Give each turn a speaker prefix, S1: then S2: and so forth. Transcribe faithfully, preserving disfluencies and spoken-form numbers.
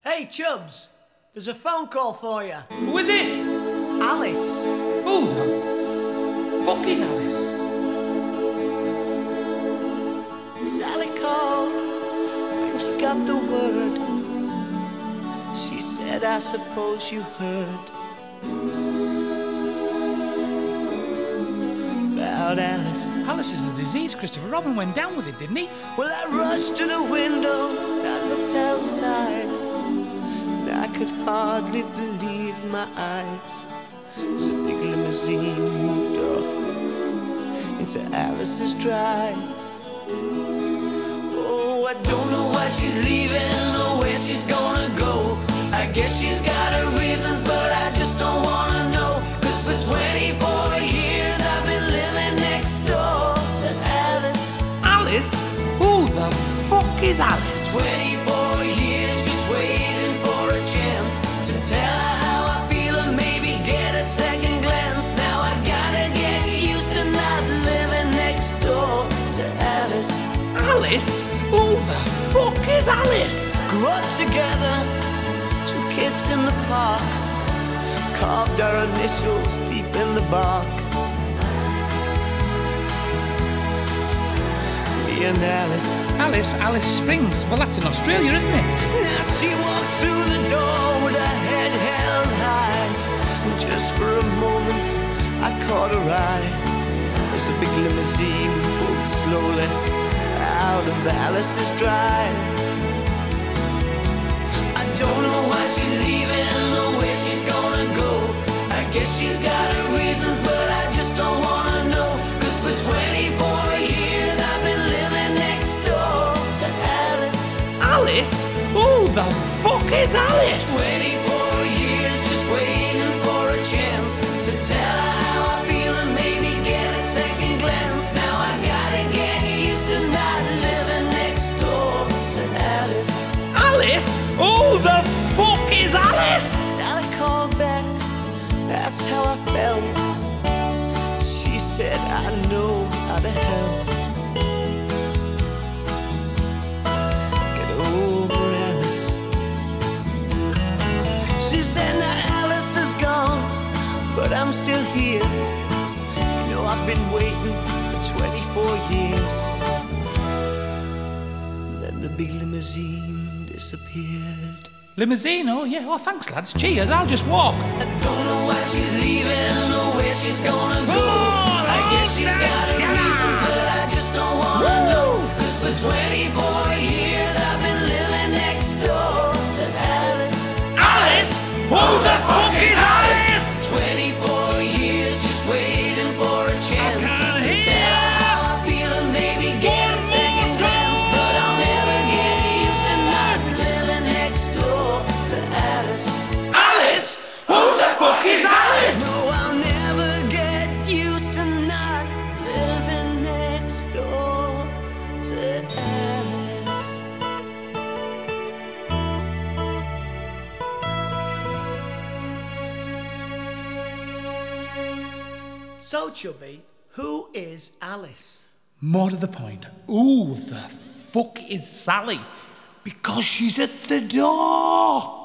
S1: Hey, Chubbs, there's a phone call for you.
S2: Who is it?
S1: Alice.
S2: Who the fuck is Alice?
S3: Sally called when she got the word. She said, I suppose you heard about Alice.
S2: Alice is a disease, Christopher. Robin went down with it, didn't he?
S3: Well, I rushed to the window and I looked outside, and I could hardly believe my eyes as a big limousine moved up into Alice's drive. Oh, I don't know why she's leaving or where she's gonna go. I guess she's got her reasons, but I just don't wanna know. Cause for twenty-four years I've been living next door to Alice.
S2: Alice? Who the fuck is Alice?
S3: twenty-four years just waiting for a chance to tell her how I feel and maybe get a second glance. Now I gotta get used to not living next door to Alice.
S2: Alice? Who the fuck is Alice?
S3: Grew up together, two kids in the park, carved our initials deep in the bark. Me and Alice.
S2: Alice? Alice Springs. Well, that's in Australia, isn't it?
S3: Now she walks through the door with her head held high, and just for a moment I caught her eye as the big limousine pulled slowly out of Alice's drive. I don't know why she's leaving or where she's gonna go. I guess she's got her reasons, but I just don't wanna know. Cause for twenty-four years I've been living next door to Alice.
S2: Alice? Who the fuck is Alice?
S3: twenty-four years just waiting for a chance to tell her how I feel and maybe get a second glance. Now I gotta get used to not living next door to Alice.
S2: Alice? Who the fuck is Alice?
S3: Sally called back, asked how I felt. She said, I know how to help. Get over Alice. She said, now Alice is gone, but I'm still here. You know I've been waiting for twenty-four years. And then the big limousine disappeared.
S2: Limousine? Oh, yeah. Oh, thanks, lads. Cheers. I'll just walk.
S3: I don't know why she's leaving or where she's gonna go.
S2: on,
S3: I guess she's got her
S2: yeah.
S3: reasons, but I just don't wanna know. Cause for twenty-four years I've been living next door to Alice.
S2: Alice? Who the fuck is Alice?
S3: twenty-four years just waiting for a chance
S2: I can't
S3: to
S2: hear.
S3: tell her how I feel and maybe get a second chance. But I'll never get used to not living next door to Alice.
S2: Alice? Who the fuck is Alice?
S3: No, I'll never get used to not living next door to Alice.
S1: So, Chubby, who is Alice?
S2: More to the point, who the fuck is Sally? Because she's at the door.